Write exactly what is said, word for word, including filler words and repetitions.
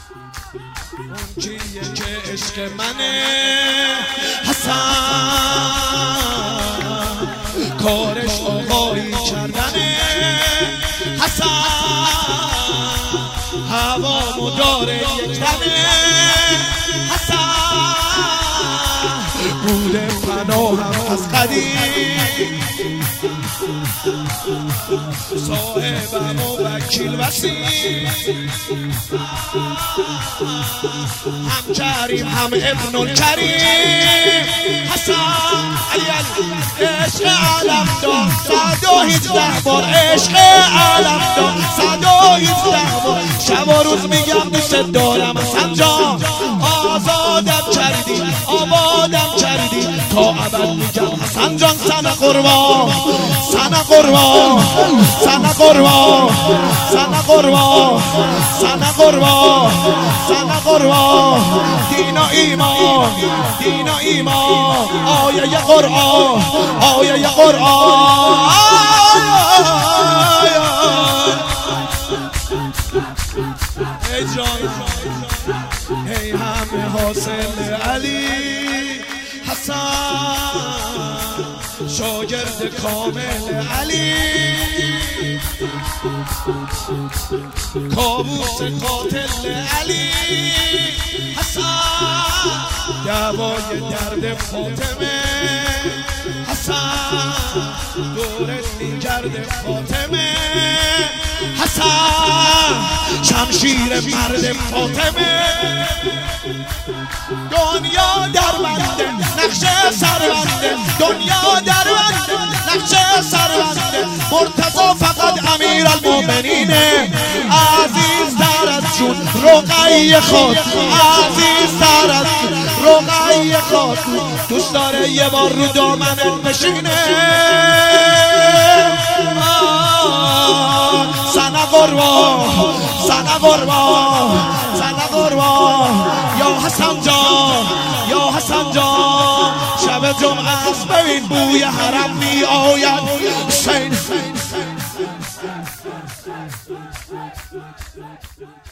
اون کیه که عشق منه حسن، کارش آقایی کردنه حسن، هوامو داره یک تنه حسن، بوده پناهم از قدیم، صاحبم و وکیل وسیم، هم کریم هم ابن الکریم حسن علی علی. عشق علم دار صد و هیچده بار، عشق علم دار صد و هیچده بار، شب و روز میگم دوست دارم حسن جان، آزادم کردی آبادم کردی تا ابد میگم حسن جان سنه قربان سنه قربان سنه قربان سنه قربان سنه قربان سنه قربان، دین و ایمان دین و ایمان، آیه قرآن آیه قرآن. ای جان ای همه حاصل علی حسن، شاگرد کامل علی، کابوس قاتل علی حسن، دوای درد فاطمه حسن، دورت میگرد فاطمه حسن، شمشیر مرد فاطمه، دنیا در بنده نقش سرونده، دنیا در بنده نقش سرونده، مرتضی فقط امیر المؤمنینه، عزیز تر از جون رقیه خود، عزیز تر از رقیه خود، دوست داره یه بار رو دامنت بشینه سنه قربان سنه قربان سنه قربان، یا حسن جان یا حسن جان، شب جمعه است ببین بوی حرم می آید حسین.